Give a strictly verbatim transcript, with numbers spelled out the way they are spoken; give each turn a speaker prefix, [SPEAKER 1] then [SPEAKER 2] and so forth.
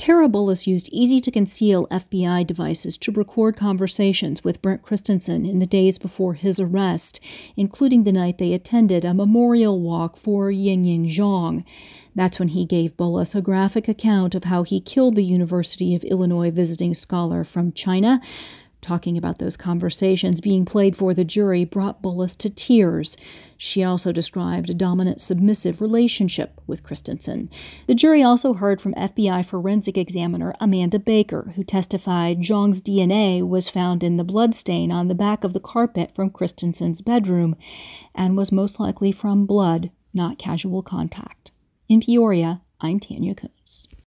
[SPEAKER 1] Tara Bullis used easy-to-conceal F B I devices to record conversations with Brent Christensen in the days before his arrest, including the night they attended a memorial walk for Yingying Zhang. That's when he gave Bullis a graphic account of how he killed the University of Illinois visiting scholar from China. Talking about those conversations being played for the jury brought Bullis to tears. She also described a dominant, submissive relationship with Christensen. The jury also heard from F B I forensic examiner Amanda Baker, who testified Zhang's D N A was found in the bloodstain on the back of the carpet from Christensen's bedroom and was most likely from blood, not casual contact. In Peoria, I'm Tanya Kuntz.